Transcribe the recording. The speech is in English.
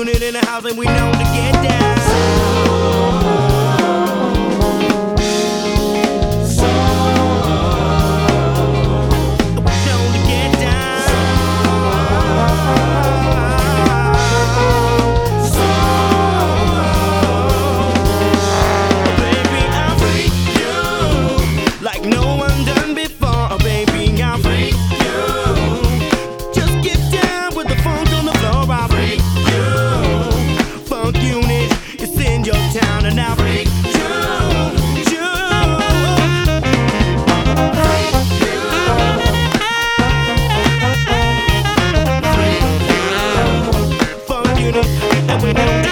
unit in the house and we know to get down. Like no one done before, baby, I'll freak you. Just get down with the funk on the floor, I'll freak you. Funk unit, it's in your town and I'll freak you. Funk unit, and we know